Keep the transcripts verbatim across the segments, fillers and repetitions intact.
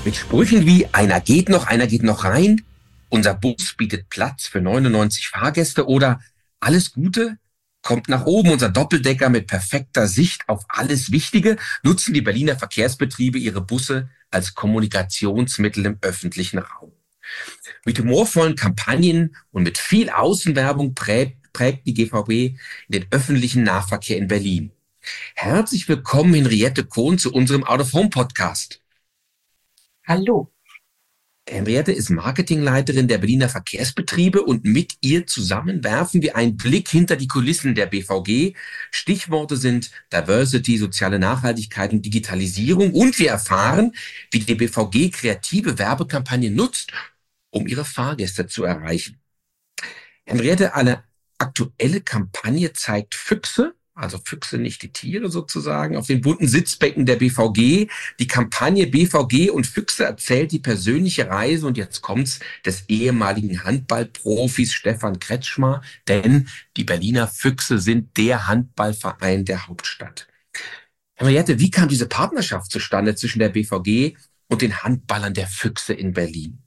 Mit Sprüchen wie einer geht noch, einer geht noch rein, unser Bus bietet Platz für neunundneunzig Fahrgäste oder alles Gute kommt nach oben, unser Doppeldecker mit perfekter Sicht auf alles Wichtige, nutzen die Berliner Verkehrsbetriebe ihre Busse als Kommunikationsmittel im öffentlichen Raum. Mit humorvollen Kampagnen und mit viel Außenwerbung prägt, prägt die G V B den öffentlichen Nahverkehr in Berlin. Herzlich willkommen, Henriette Kohn, zu unserem Out-of-Home-Podcast. Hallo. Henriette ist Marketingleiterin der Berliner Verkehrsbetriebe und mit ihr zusammen werfen wir einen Blick hinter die Kulissen der B V G. Stichworte sind Diversity, soziale Nachhaltigkeit und Digitalisierung. Und wir erfahren, wie die B V G kreative Werbekampagnen nutzt, um ihre Fahrgäste zu erreichen. Henriette, eine aktuelle Kampagne zeigt Füchse, also Füchse, nicht die Tiere sozusagen, auf den bunten Sitzbecken der B V G. Die Kampagne B V G und Füchse erzählt die persönliche Reise, und jetzt kommt's, des ehemaligen Handballprofis Stefan Kretschmer, denn die Berliner Füchse sind der Handballverein der Hauptstadt. Henriette, wie kam diese Partnerschaft zustande zwischen der B V G und den Handballern der Füchse in Berlin?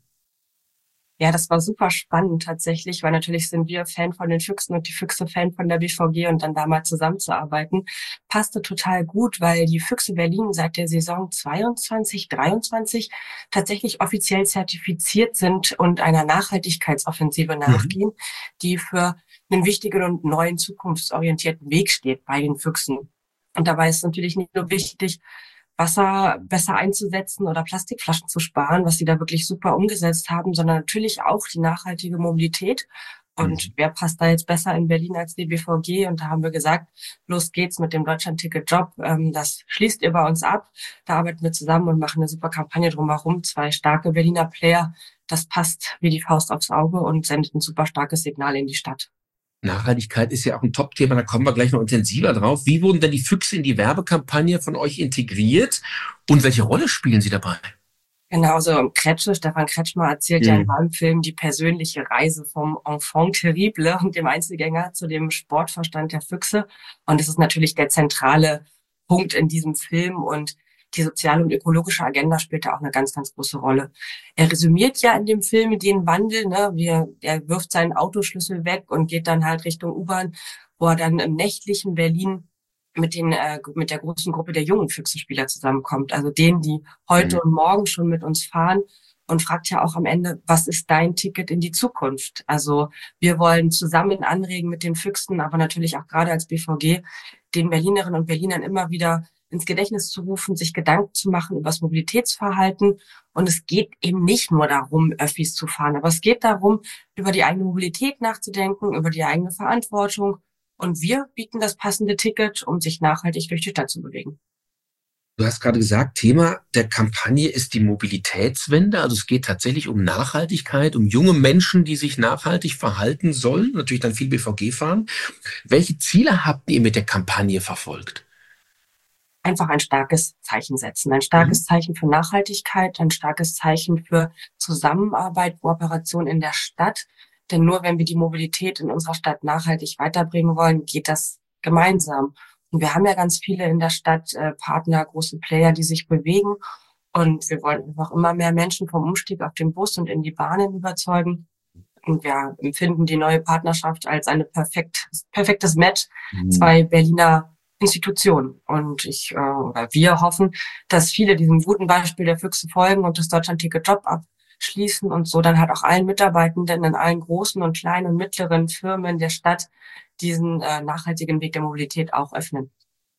Ja, das war super spannend tatsächlich, weil natürlich sind wir Fan von den Füchsen und die Füchse Fan von der B V G, und dann da mal zusammenzuarbeiten, passte total gut, weil die Füchse Berlin seit der Saison zweiundzwanzig dreiundzwanzig tatsächlich offiziell zertifiziert sind und einer Nachhaltigkeitsoffensive nachgehen, die für einen wichtigen und neuen zukunftsorientierten Weg steht bei den Füchsen. Und dabei ist natürlich nicht nur wichtig, Wasser besser einzusetzen oder Plastikflaschen zu sparen, was sie da wirklich super umgesetzt haben, sondern natürlich auch die nachhaltige Mobilität. Und mhm. wer passt da jetzt besser in Berlin als die B V G? Und da haben wir gesagt, los geht's mit dem Deutschland-Ticket-Job. Das schließt ihr bei uns ab. Da arbeiten wir zusammen und machen eine super Kampagne drumherum. Zwei starke Berliner Player. Das passt wie die Faust aufs Auge und sendet ein super starkes Signal in die Stadt. Nachhaltigkeit ist ja auch ein Top-Thema, da kommen wir gleich noch intensiver drauf. Wie wurden denn die Füchse in die Werbekampagne von euch integriert und welche Rolle spielen sie dabei? Genau, so Kretsche, Stefan Kretschmer erzählt mhm. ja in seinem Film die persönliche Reise vom Enfant terrible und dem Einzelgänger zu dem Sportverstand der Füchse. Und das ist natürlich der zentrale Punkt in diesem Film, und die soziale und ökologische Agenda spielt da auch eine ganz, ganz große Rolle. Er resümiert ja in dem Film den Wandel, ne, wie er, er wirft seinen Autoschlüssel weg und geht dann halt Richtung U-Bahn, wo er dann im nächtlichen Berlin mit den äh, mit der großen Gruppe der jungen Füchsenspieler zusammenkommt, also denen, die heute mhm. und morgen schon mit uns fahren, und fragt ja auch am Ende, was ist dein Ticket in die Zukunft? Also wir wollen zusammen anregen mit den Füchsen, aber natürlich auch gerade als B V G, den Berlinerinnen und Berlinern immer wieder ins Gedächtnis zu rufen, sich Gedanken zu machen über das Mobilitätsverhalten. Und es geht eben nicht nur darum, Öffis zu fahren, aber es geht darum, über die eigene Mobilität nachzudenken, über die eigene Verantwortung. Und wir bieten das passende Ticket, um sich nachhaltig durch die Stadt zu bewegen. Du hast gerade gesagt, Thema der Kampagne ist die Mobilitätswende. Also es geht tatsächlich um Nachhaltigkeit, um junge Menschen, die sich nachhaltig verhalten sollen, natürlich dann viel B V G fahren. Welche Ziele habt ihr mit der Kampagne verfolgt? Einfach ein starkes Zeichen setzen, ein starkes mhm. Zeichen für Nachhaltigkeit, ein starkes Zeichen für Zusammenarbeit, Kooperation in der Stadt. Denn nur wenn wir die Mobilität in unserer Stadt nachhaltig weiterbringen wollen, geht das gemeinsam. Und wir haben ja ganz viele in der Stadt, äh, Partner, große Player, die sich bewegen. Und wir wollen einfach immer mehr Menschen vom Umstieg auf den Bus und in die Bahnen überzeugen. Und wir empfinden die neue Partnerschaft als eine perfekt, perfektes Match. Mhm. Zwei Berliner Institutionen. Und ich, äh, oder wir hoffen, dass viele diesem guten Beispiel der Füchse folgen und das Deutschland-Ticket-Job abschließen und so dann halt auch allen Mitarbeitenden in allen großen und kleinen und mittleren Firmen der Stadt diesen äh, nachhaltigen Weg der Mobilität auch öffnen.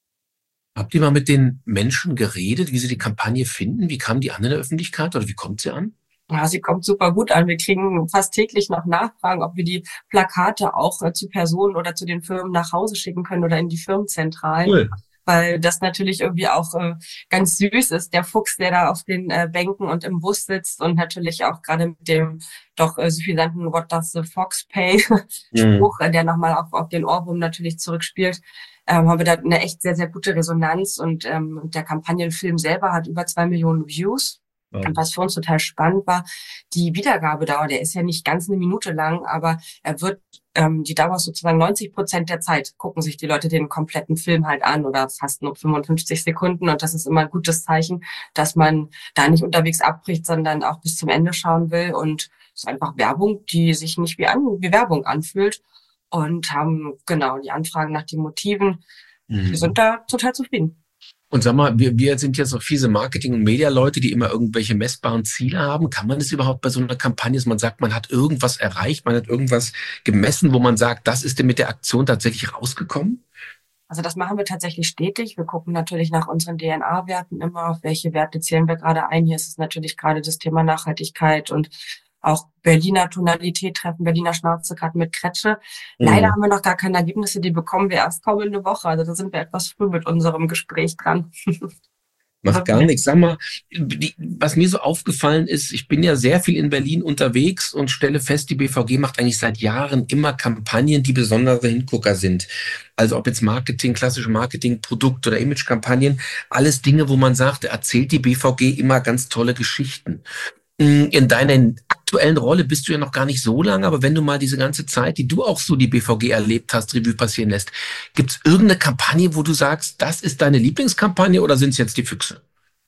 Habt ihr mal mit den Menschen geredet, wie sie die Kampagne finden? Wie kam die an in der Öffentlichkeit oder wie kommt sie an? Ja, sie kommt super gut an. Wir kriegen fast täglich noch Nachfragen, ob wir die Plakate auch äh, zu Personen oder zu den Firmen nach Hause schicken können oder in die Firmenzentralen. Cool. Weil das natürlich irgendwie auch äh, ganz süß ist, der Fuchs, der da auf den äh, Bänken und im Bus sitzt, und natürlich auch gerade mit dem doch äh, suffisanten What does the fox pay Spruch, mhm. äh, der nochmal auf, auf den Ohrwurm natürlich zurückspielt, ähm, haben wir da eine echt sehr, sehr gute Resonanz, und ähm, der Kampagnenfilm selber hat über zwei Millionen Views. Und was für uns total spannend war, die Wiedergabedauer, der ist ja nicht ganz eine Minute lang, aber er wird ähm, die Dauer ist sozusagen neunzig Prozent der Zeit, gucken sich die Leute den kompletten Film halt an oder fast nur fünfundfünfzig Sekunden. Und das ist immer ein gutes Zeichen, dass man da nicht unterwegs abbricht, sondern auch bis zum Ende schauen will. Und es ist einfach Werbung, die sich nicht wie, an, wie Werbung anfühlt, und haben genau die Anfragen nach den Motiven. Mhm. Wir sind da total zufrieden. Und sag mal, wir, wir sind jetzt noch fiese Marketing- und Media-Leute, die immer irgendwelche messbaren Ziele haben. Kann man das überhaupt bei so einer Kampagne, dass man sagt, man hat irgendwas erreicht, man hat irgendwas gemessen, wo man sagt, das ist denn mit der Aktion tatsächlich rausgekommen? Also das machen wir tatsächlich stetig. Wir gucken natürlich nach unseren D N A-Werten immer, auf welche Werte zählen wir gerade ein. Hier ist es natürlich gerade das Thema Nachhaltigkeit und auch Berliner Tonalität treffen, Berliner Schnauze gerade mit Kretsche. Mhm. Leider haben wir noch gar keine Ergebnisse, die bekommen wir erst kommende Woche. Also da sind wir etwas früh mit unserem Gespräch dran. Macht gar nichts. Sag mal, die, was mir so aufgefallen ist, ich bin ja sehr viel in Berlin unterwegs und stelle fest, die B V G macht eigentlich seit Jahren immer Kampagnen, die besondere Hingucker sind. Also ob jetzt Marketing, klassische Marketing, Produkt- oder Imagekampagnen, alles Dinge, wo man sagt, erzählt die B V G immer ganz tolle Geschichten. In deiner aktuellen Rolle bist du ja noch gar nicht so lange, aber wenn du mal diese ganze Zeit, die du auch so die B V G erlebt hast, Revue passieren lässt, gibt es irgendeine Kampagne, wo du sagst, das ist deine Lieblingskampagne, oder sind es jetzt die Füchse?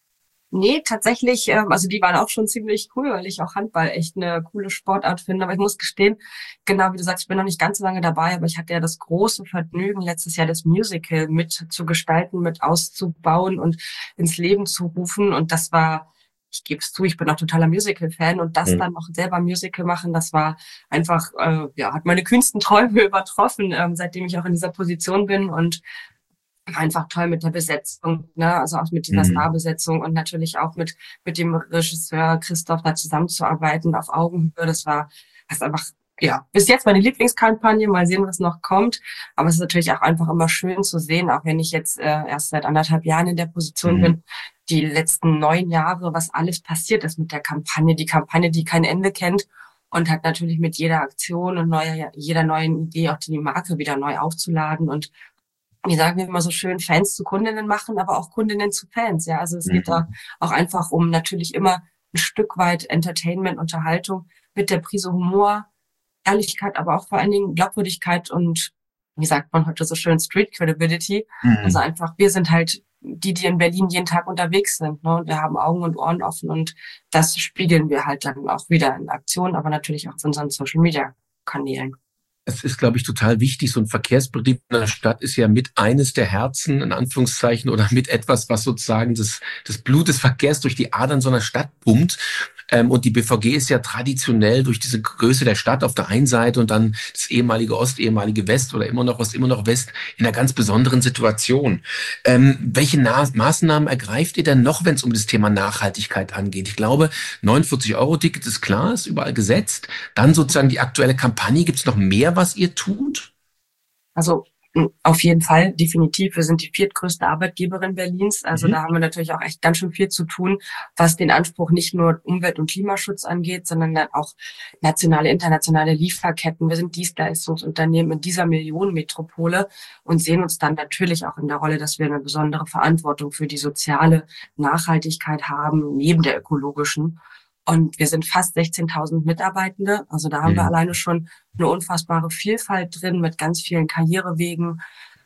Nee, tatsächlich, ähm, also die waren auch schon ziemlich cool, weil ich auch Handball echt eine coole Sportart finde. Aber ich muss gestehen, genau wie du sagst, ich bin noch nicht ganz so lange dabei, aber ich hatte ja das große Vergnügen, letztes Jahr das Musical mit zu gestalten, mit auszubauen und ins Leben zu rufen. Und das war, ich gebe es zu, ich bin auch totaler Musical-Fan, und das mhm. dann noch selber Musical machen, das war einfach, äh, ja, hat meine kühnsten Träume übertroffen, ähm, seitdem ich auch in dieser Position bin, und einfach toll mit der Besetzung, ne, also auch mit dieser mhm. Starbesetzung und natürlich auch mit mit dem Regisseur Christoph da zusammenzuarbeiten auf Augenhöhe. Das war, das ist einfach, ja, bis jetzt meine Lieblingskampagne. Mal sehen, was noch kommt. Aber es ist natürlich auch einfach immer schön zu sehen, auch wenn ich jetzt äh, erst seit anderthalb Jahren in der Position mhm. bin, die letzten neun Jahre, was alles passiert ist mit der Kampagne. Die Kampagne, die kein Ende kennt, und hat natürlich mit jeder Aktion und neuer, jeder neuen Idee auch die Marke wieder neu aufzuladen. Und wie sagen wir immer so schön, Fans zu Kundinnen machen, aber auch Kundinnen zu Fans. Ja, also es mhm. geht da auch einfach um natürlich immer ein Stück weit Entertainment, Unterhaltung mit der Prise Humor, Ehrlichkeit, aber auch vor allen Dingen Glaubwürdigkeit und, wie sagt man heute so schön, Street Credibility. Mhm. Also einfach, wir sind halt die, die in Berlin jeden Tag unterwegs sind, ne? Und wir haben Augen und Ohren offen, und das spiegeln wir halt dann auch wieder in Aktionen, aber natürlich auch auf unseren Social Media Kanälen. Es ist, glaube ich, total wichtig. So ein Verkehrsbetrieb in einer Stadt ist ja mit eines der Herzen, in Anführungszeichen, oder mit etwas, was sozusagen das, das Blut des Verkehrs durch die Adern so einer Stadt pumpt. Ähm, und die B V G ist ja traditionell durch diese Größe der Stadt auf der einen Seite und dann das ehemalige Ost, ehemalige West oder immer noch Ost, immer noch West in einer ganz besonderen Situation. Ähm, welche Na- Maßnahmen ergreift ihr denn noch, wenn es um das Thema Nachhaltigkeit angeht? Ich glaube, neunundvierzig Euro Ticket ist klar, ist überall gesetzt. Dann sozusagen die aktuelle Kampagne. Gibt es noch mehr, was ihr tut? Also auf jeden Fall, definitiv. Wir sind die viertgrößte Arbeitgeberin Berlins. Also mhm. da haben wir natürlich auch echt ganz schön viel zu tun, was den Anspruch nicht nur Umwelt- und Klimaschutz angeht, sondern dann auch nationale, internationale Lieferketten. Wir sind Dienstleistungsunternehmen in dieser Millionenmetropole und sehen uns dann natürlich auch in der Rolle, dass wir eine besondere Verantwortung für die soziale Nachhaltigkeit haben, neben der ökologischen. Und wir sind fast sechzehntausend Mitarbeitende. Also da haben mhm. wir alleine schon eine unfassbare Vielfalt drin mit ganz vielen Karrierewegen,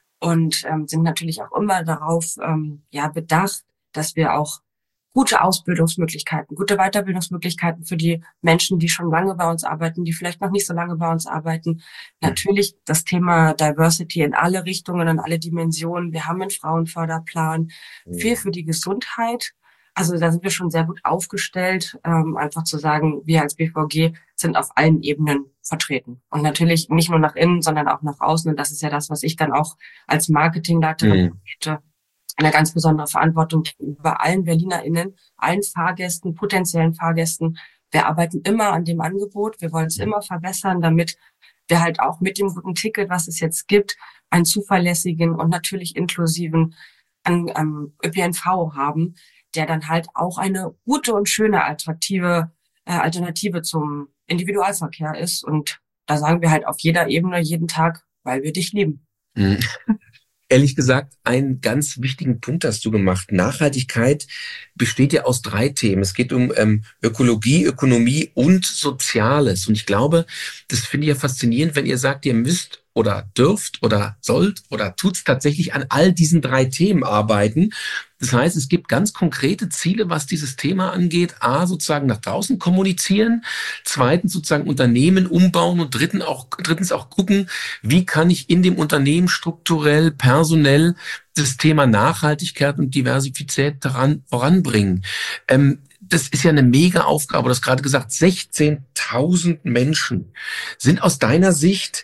und ähm, sind natürlich auch immer darauf ähm, ja bedacht, dass wir auch gute Ausbildungsmöglichkeiten, gute Weiterbildungsmöglichkeiten für die Menschen, die schon lange bei uns arbeiten, die vielleicht noch nicht so lange bei uns arbeiten. Mhm. Natürlich das Thema Diversity in alle Richtungen, in alle Dimensionen. Wir haben einen Frauenförderplan, mhm. viel für die Gesundheit. Also da sind wir schon sehr gut aufgestellt, ähm, einfach zu sagen, wir als B V G sind auf allen Ebenen vertreten. Und natürlich nicht nur nach innen, sondern auch nach außen. Und das ist ja das, was ich dann auch als Marketingleiterin mhm. eine ganz besondere Verantwortung gegenüber allen BerlinerInnen, allen Fahrgästen, potenziellen Fahrgästen. Wir arbeiten immer an dem Angebot. Wir wollen es mhm. immer verbessern, damit wir halt auch mit dem guten Ticket, was es jetzt gibt, einen zuverlässigen und natürlich inklusiven an, ähm, Ö P N V haben, der dann halt auch eine gute und schöne attraktive äh, Alternative zum Individualverkehr ist. Und da sagen wir halt auf jeder Ebene, jeden Tag, weil wir dich lieben. Ehrlich gesagt, einen ganz wichtigen Punkt hast du gemacht. Nachhaltigkeit besteht ja aus drei Themen. Es geht um ähm, Ökologie, Ökonomie und Soziales. Und ich glaube, das finde ich ja faszinierend, wenn ihr sagt, ihr müsst oder dürft oder sollt oder tut's tatsächlich an all diesen drei Themen arbeiten. Das heißt, es gibt ganz konkrete Ziele, was dieses Thema angeht. A, sozusagen nach draußen kommunizieren. Zweitens sozusagen Unternehmen umbauen und dritten auch, drittens auch gucken, wie kann ich in dem Unternehmen strukturell, personell das Thema Nachhaltigkeit und Diversität daran voranbringen. Ähm, das ist ja eine mega Aufgabe. Du hast gerade gesagt, sechzehntausend Menschen. Sind aus deiner Sicht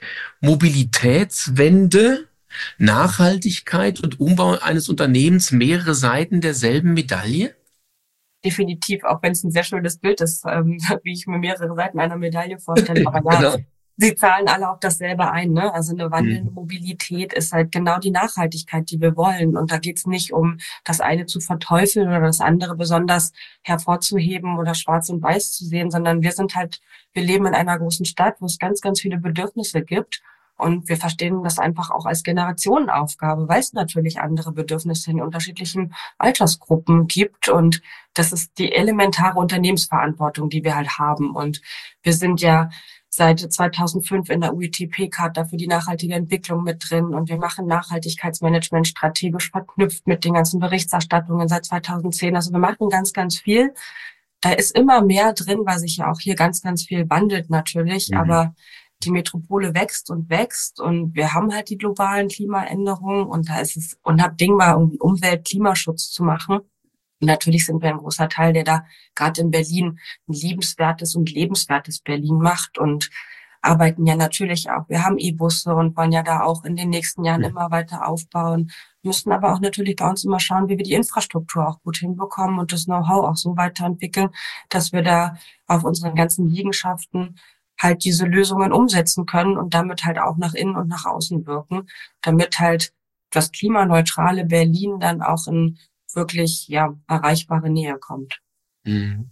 Mobilitätswende, Nachhaltigkeit und Umbau eines Unternehmens mehrere Seiten derselben Medaille? Definitiv, auch wenn es ein sehr schönes Bild ist, ähm, wie ich mir mehrere Seiten einer Medaille vorstelle. Aber ja, Genau. sie zahlen alle auf dasselbe ein, ne? Also eine wandelnde Mhm. Mobilität ist halt genau die Nachhaltigkeit, die wir wollen. Und da geht's nicht um das eine zu verteufeln oder das andere besonders hervorzuheben oder schwarz und weiß zu sehen, sondern wir sind halt, wir leben in einer großen Stadt, wo es ganz, ganz viele Bedürfnisse gibt. Und wir verstehen das einfach auch als Generationenaufgabe, weil es natürlich andere Bedürfnisse in unterschiedlichen Altersgruppen gibt. Und das ist die elementare Unternehmensverantwortung, die wir halt haben. Und wir sind ja seit zweitausendfünf in der U I T P-Charta für die nachhaltige Entwicklung mit drin. Und wir machen Nachhaltigkeitsmanagement strategisch verknüpft mit den ganzen Berichterstattungen seit zweitausendzehn. Also wir machen ganz, ganz viel. Da ist immer mehr drin, weil sich ja auch hier ganz, ganz viel wandelt natürlich. Mhm. Aber die Metropole wächst und wächst und wir haben halt die globalen Klimaänderungen und da ist es unabdingbar, irgendwie Umwelt, Klimaschutz zu machen. Und natürlich sind wir ein großer Teil, der da gerade in Berlin ein liebenswertes und lebenswertes Berlin macht und arbeiten ja natürlich auch. Wir haben E-Busse und wollen ja da auch in den nächsten Jahren immer weiter aufbauen, müssen aber auch natürlich bei uns immer schauen, wie wir die Infrastruktur auch gut hinbekommen und das Know-how auch so weiterentwickeln, dass wir da auf unseren ganzen Liegenschaften halt diese Lösungen umsetzen können und damit halt auch nach innen und nach außen wirken, damit halt das klimaneutrale Berlin dann auch in wirklich, ja, erreichbare Nähe kommt. Mhm.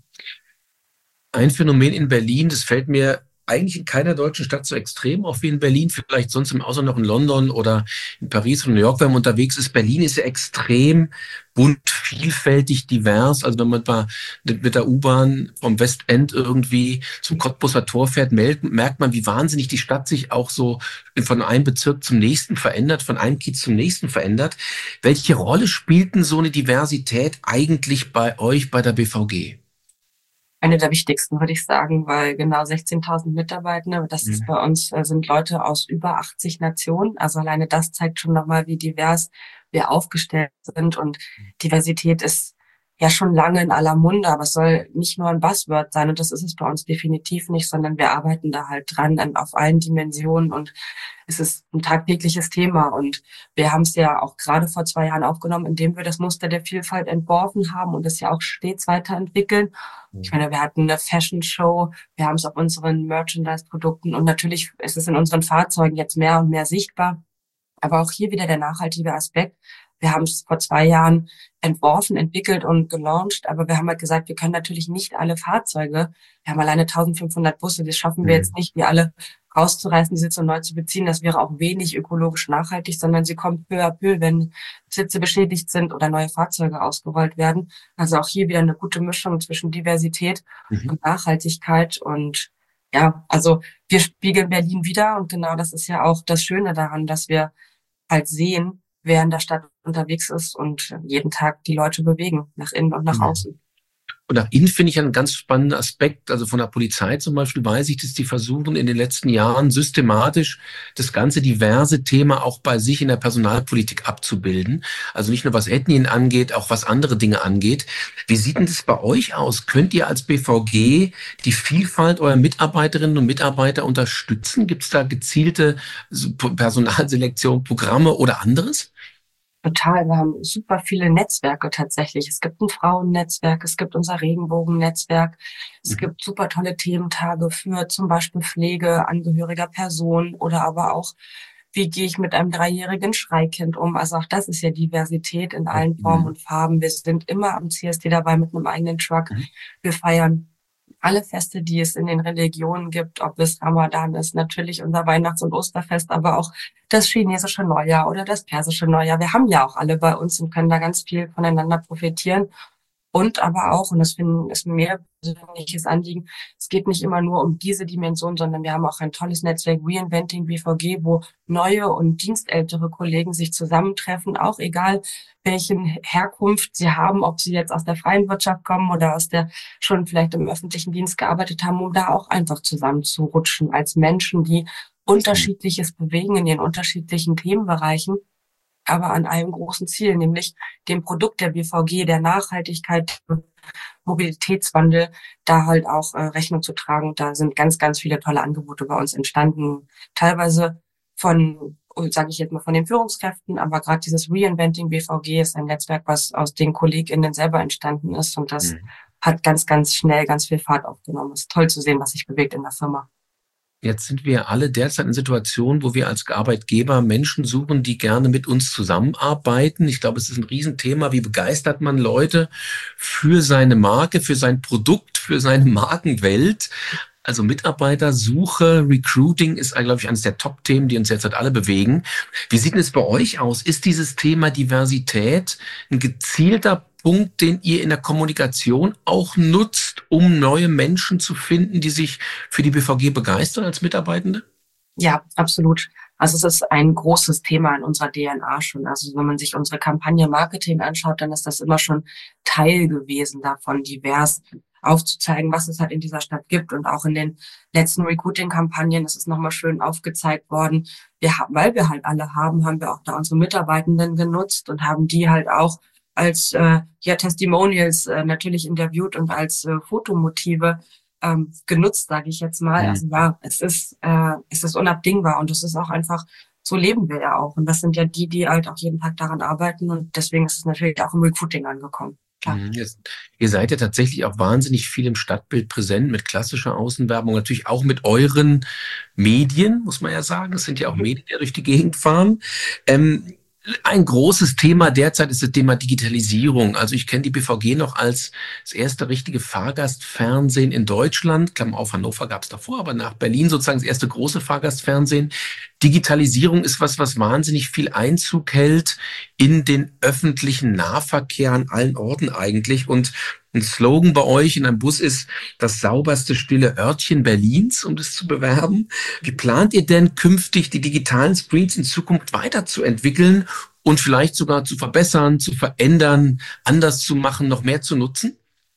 Ein Phänomen in Berlin, das fällt mir eigentlich in keiner deutschen Stadt so extrem auf wie in Berlin, vielleicht sonst im Ausland noch in London oder in Paris oder New York, wenn man unterwegs ist. Berlin ist ja extrem bunt, vielfältig, divers. Also wenn man mal mit der U-Bahn vom Westend irgendwie zum Cottbuser Tor fährt, merkt man, wie wahnsinnig die Stadt sich auch so von einem Bezirk zum nächsten verändert, von einem Kiez zum nächsten verändert. Welche Rolle spielt denn so eine Diversität eigentlich bei euch, bei der B V G? Eine der wichtigsten, würde ich sagen, weil genau sechzehntausend Mitarbeitende, das ist bei uns, äh, sind Leute aus über achtzig Nationen. Also alleine das zeigt schon nochmal, wie divers wir aufgestellt sind. Und Diversität ist ja schon lange in aller Munde, aber es soll nicht nur ein Buzzword sein. Und das ist es bei uns definitiv nicht, sondern wir arbeiten da halt dran auf allen Dimensionen. Und es ist ein tagtägliches Thema. Und wir haben es ja auch gerade vor zwei Jahren aufgenommen, indem wir das Muster der Vielfalt entworfen haben und es ja auch stets weiterentwickeln. Ich meine, wir hatten eine Fashion Show, wir haben es auf unseren Merchandise-Produkten und natürlich ist es in unseren Fahrzeugen jetzt mehr und mehr sichtbar. Aber auch hier wieder der nachhaltige Aspekt. Wir haben es vor zwei Jahren entworfen, entwickelt und gelauncht, aber wir haben halt gesagt, wir können natürlich nicht alle Fahrzeuge, wir haben alleine eintausendfünfhundert Busse, das schaffen wir jetzt nicht, die alle rauszureißen, die Sitze neu zu beziehen. Das wäre auch wenig ökologisch nachhaltig, sondern sie kommt peu à peu, wenn Sitze beschädigt sind oder neue Fahrzeuge ausgerollt werden. Also auch hier wieder eine gute Mischung zwischen Diversität Mhm. und Nachhaltigkeit und ja, also wir spiegeln Berlin wider und genau das ist ja auch das Schöne daran, dass wir halt sehen, wer in der Stadt unterwegs ist und jeden Tag die Leute bewegen, nach innen und nach Mhm. außen. Und nach innen finde ich einen ganz spannenden Aspekt. Also von der Polizei zum Beispiel weiß ich, dass die versuchen in den letzten Jahren systematisch das ganze diverse Thema auch bei sich in der Personalpolitik abzubilden. Also nicht nur was Ethnien angeht, auch was andere Dinge angeht. Wie sieht denn das bei euch aus? Könnt ihr als B V G die Vielfalt eurer Mitarbeiterinnen und Mitarbeiter unterstützen? Gibt es da gezielte Personalselektion, Programme oder anderes? Total, wir haben super viele Netzwerke tatsächlich. Es gibt ein Frauennetzwerk, es gibt unser Regenbogennetzwerk, es Mhm. gibt super tolle Thementage für zum Beispiel Pflege angehöriger Personen oder aber auch, wie gehe ich mit einem dreijährigen Schreikind um? Also auch das ist ja Diversität in allen Formen Mhm. und Farben. Wir sind immer am C S D dabei mit einem eigenen Truck. Mhm. Wir feiern alle Feste, die es in den Religionen gibt, ob es Ramadan ist, natürlich unser Weihnachts- und Osterfest, aber auch das chinesische Neujahr oder das persische Neujahr. Wir haben ja auch alle bei uns und können da ganz viel voneinander profitieren. Und aber auch, und das finden, ist mir ein persönliches Anliegen, es geht nicht immer nur um diese Dimension, sondern wir haben auch ein tolles Netzwerk Reinventing B V G, wo neue und dienstältere Kollegen sich zusammentreffen, auch egal welchen Herkunft sie haben, ob sie jetzt aus der freien Wirtschaft kommen oder aus der schon vielleicht im öffentlichen Dienst gearbeitet haben, um da auch einfach zusammenzurutschen als Menschen, die Unterschiedliches bewegen in den unterschiedlichen Themenbereichen, aber an einem großen Ziel, nämlich dem Produkt der B V G, der Nachhaltigkeit, Mobilitätswandel, da halt auch äh, Rechnung zu tragen. Da sind ganz, ganz viele tolle Angebote bei uns entstanden, teilweise von, sage ich jetzt mal, von den Führungskräften, aber gerade dieses Reinventing B V G ist ein Netzwerk, was aus den KollegInnen selber entstanden ist und das mhm. hat ganz, ganz schnell ganz viel Fahrt aufgenommen. Es ist toll zu sehen, was sich bewegt in der Firma. Jetzt sind wir alle derzeit in Situationen, wo wir als Arbeitgeber Menschen suchen, die gerne mit uns zusammenarbeiten. Ich glaube, es ist ein Riesenthema. Wie begeistert man Leute für seine Marke, für sein Produkt, für seine Markenwelt? Also Mitarbeitersuche, Recruiting ist, glaube ich, eines der Top-Themen, die uns derzeit alle bewegen. Wie sieht es bei euch aus? Ist dieses Thema Diversität ein gezielter Punkt, den ihr in der Kommunikation auch nutzt, um neue Menschen zu finden, die sich für die B V G begeistern als Mitarbeitende? Ja, absolut. Also es ist ein großes Thema in unserer D N A schon. Also wenn man sich unsere Kampagne Marketing anschaut, dann ist das immer schon Teil gewesen davon, divers aufzuzeigen, was es halt in dieser Stadt gibt. Und auch in den letzten Recruiting-Kampagnen ist es nochmal schön aufgezeigt worden. Wir haben, weil wir halt alle haben, haben wir auch da unsere Mitarbeitenden genutzt und haben die halt auch als äh, ja Testimonials äh, natürlich interviewt und als äh, Fotomotive ähm, genutzt, sage ich jetzt mal. Mhm. Also ja, es ist äh, es ist unabdingbar und es ist auch einfach, so leben wir ja auch. Und das sind ja die, die halt auch jeden Tag daran arbeiten und deswegen ist es natürlich auch im Recruiting angekommen. Klar. Jetzt, ihr seid ja tatsächlich auch wahnsinnig viel im Stadtbild präsent mit klassischer Außenwerbung, natürlich auch mit euren Medien, muss man ja sagen. Es sind ja auch Medien, die durch die Gegend fahren. Ähm, Ein großes Thema derzeit ist das Thema Digitalisierung. Also ich kenne die B V G noch als das erste richtige Fahrgastfernsehen in Deutschland. Klammer auf, Hannover gab es davor, aber nach Berlin sozusagen das erste große Fahrgastfernsehen. Digitalisierung ist was, was wahnsinnig viel Einzug hält in den öffentlichen Nahverkehr an allen Orten eigentlich. Und ein Slogan bei euch in einem Bus ist das sauberste stille Örtchen Berlins, um das zu bewerben. Wie plant ihr denn künftig die digitalen Screens in Zukunft weiterzuentwickeln und vielleicht sogar zu verbessern, zu verändern, anders zu machen, noch mehr zu nutzen?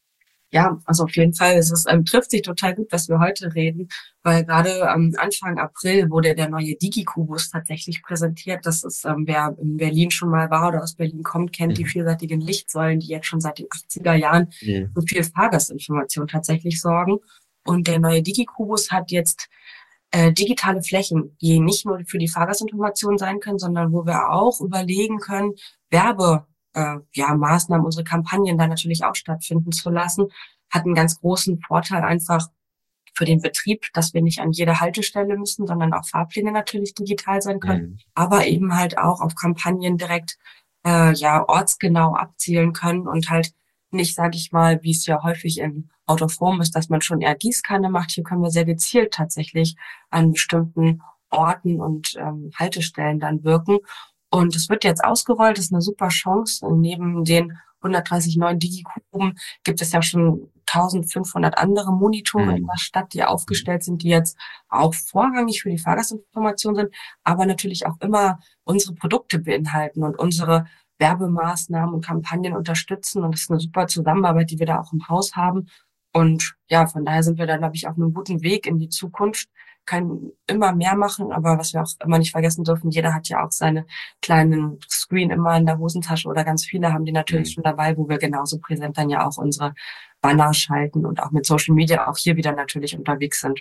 Ja, also auf jeden Fall. Es ist, ähm, trifft sich total gut, dass wir heute reden, weil gerade am ähm, Anfang April wurde der neue DigiKubus tatsächlich präsentiert. Das ist, ähm, wer in Berlin schon mal war oder aus Berlin kommt, kennt mhm. die vielseitigen Lichtsäulen, die jetzt schon seit den achtziger Jahren mhm. für viel Fahrgastinformation tatsächlich sorgen. Und der neue DigiKubus hat jetzt äh, digitale Flächen, die nicht nur für die Fahrgastinformation sein können, sondern wo wir auch überlegen können, Werbe Äh, ja, Maßnahmen, unsere Kampagnen da natürlich auch stattfinden zu lassen, hat einen ganz großen Vorteil einfach für den Betrieb, dass wir nicht an jede Haltestelle müssen, sondern auch Fahrpläne natürlich digital sein können, mhm. aber eben halt auch auf Kampagnen direkt äh, ja ortsgenau abzielen können und halt nicht, sage ich mal, wie es ja häufig in Out of Home ist, dass man schon eher Gießkanne macht. Hier können wir sehr gezielt tatsächlich an bestimmten Orten und ähm, Haltestellen dann wirken. Und es wird jetzt ausgerollt, das ist eine super Chance. Und neben den hundertdreißig neuen DigiKuben gibt es ja schon eintausendfünfhundert andere Monitore mhm. in der Stadt, die aufgestellt sind, die jetzt auch vorrangig für die Fahrgastinformation sind, aber natürlich auch immer unsere Produkte beinhalten und unsere Werbemaßnahmen und Kampagnen unterstützen. Und das ist eine super Zusammenarbeit, die wir da auch im Haus haben. Und ja, von daher sind wir da, glaube ich, auf einem guten Weg in die Zukunft. Können immer mehr machen, aber was wir auch immer nicht vergessen dürfen, jeder hat ja auch seine kleinen Screen immer in der Hosentasche oder ganz viele haben die natürlich mhm. schon dabei, wo wir genauso präsent dann ja auch unsere Banner schalten und auch mit Social Media auch hier wieder natürlich unterwegs sind.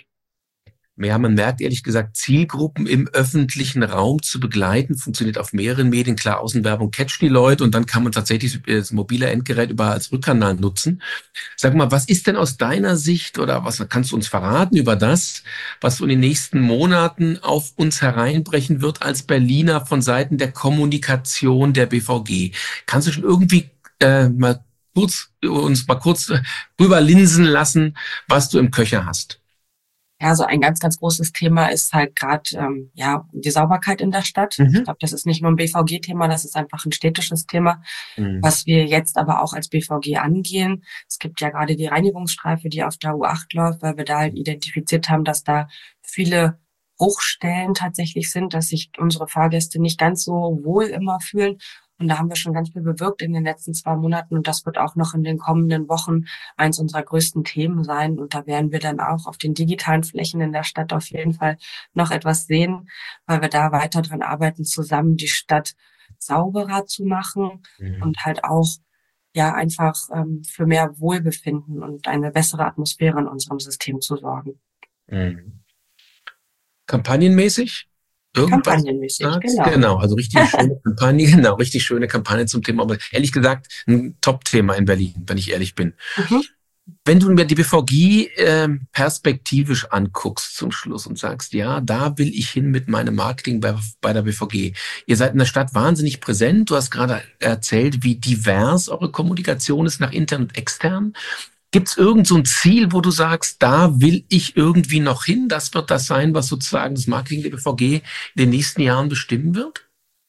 Ja, man merkt ehrlich gesagt, Zielgruppen im öffentlichen Raum zu begleiten, funktioniert auf mehreren Medien. Klar, Außenwerbung catcht die Leute und dann kann man tatsächlich das mobile Endgerät überall als Rückkanal nutzen. Sag mal, was ist denn aus deiner Sicht oder was kannst du uns verraten über das, was so in den nächsten Monaten auf uns hereinbrechen wird als Berliner von Seiten der Kommunikation der B V G? Kannst du schon irgendwie äh, mal kurz, uns mal kurz rüber linsen lassen, was du im Köcher hast. Ja, so ein ganz, ganz großes Thema ist halt gerade ähm, ja die Sauberkeit in der Stadt. Mhm. Ich glaube, das ist nicht nur ein B V G-Thema, das ist einfach ein städtisches Thema, mhm. was wir jetzt aber auch als B V G angehen. Es gibt ja gerade die Reinigungsstreife, die auf der U acht läuft, weil wir da halt identifiziert haben, dass da viele Bruchstellen tatsächlich sind, dass sich unsere Fahrgäste nicht ganz so wohl immer fühlen. Und da haben wir schon ganz viel bewirkt in den letzten zwei Monaten. Und das wird auch noch in den kommenden Wochen eins unserer größten Themen sein. Und da werden wir dann auch auf den digitalen Flächen in der Stadt auf jeden Fall noch etwas sehen, weil wir da weiter dran arbeiten, zusammen die Stadt sauberer zu machen mhm. und halt auch ja einfach ähm, für mehr Wohlbefinden und eine bessere Atmosphäre in unserem System zu sorgen. Mhm. Kampagnenmäßig? Irgendwas Kampagnenmäßig, genau. Genau, also richtig schöne Kampagne, genau, richtig schöne Kampagne zum Thema. Aber ehrlich gesagt, ein Top-Thema in Berlin, wenn ich ehrlich bin. Mhm. Wenn du mir die B V G äh, perspektivisch anguckst zum Schluss und sagst, ja, da will ich hin mit meinem Marketing bei, bei der B V G. Ihr seid in der Stadt wahnsinnig präsent. Du hast gerade erzählt, wie divers eure Kommunikation ist nach intern und extern. Gibt es irgend so ein Ziel, wo du sagst, da will ich irgendwie noch hin? Das wird das sein, was sozusagen das Marketing der B V G in den nächsten Jahren bestimmen wird?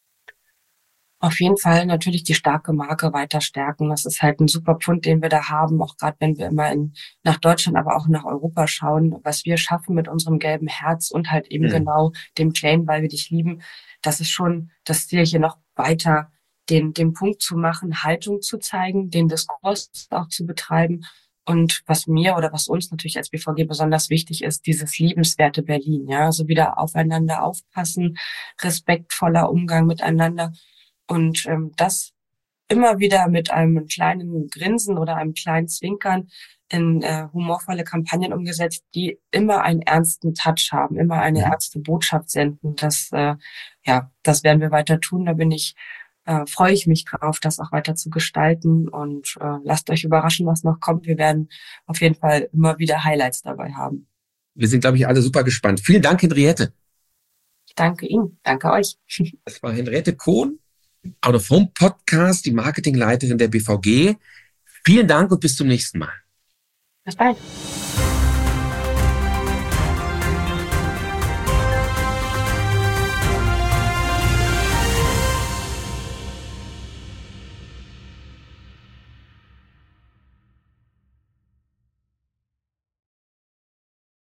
Auf jeden Fall natürlich die starke Marke weiter stärken. Das ist halt ein super Pfund, den wir da haben, auch gerade wenn wir immer in, nach Deutschland, aber auch nach Europa schauen, was wir schaffen mit unserem gelben Herz und halt eben mhm. genau dem Claim, weil wir dich lieben. Das ist schon das Ziel, hier noch weiter den, den Punkt zu machen, Haltung zu zeigen, den Diskurs auch zu betreiben. Und was mir oder was uns natürlich als B V G besonders wichtig ist, dieses liebenswerte Berlin, ja, also wieder aufeinander aufpassen, respektvoller Umgang miteinander und ähm, das immer wieder mit einem kleinen Grinsen oder einem kleinen Zwinkern in äh, humorvolle Kampagnen umgesetzt, die immer einen ernsten Touch haben, immer eine ja. ernste Botschaft senden. Das, äh, ja, das werden wir weiter tun. Da bin ich Äh, freue ich mich drauf, das auch weiter zu gestalten und äh, lasst euch überraschen, was noch kommt. Wir werden auf jeden Fall immer wieder Highlights dabei haben. Wir sind, glaube ich, alle super gespannt. Vielen Dank, Henriette. Ich danke Ihnen. Danke euch. Das war Henriette Kohn, Out of Home Podcast, die Marketingleiterin der B V G. Vielen Dank und bis zum nächsten Mal. Bis bald.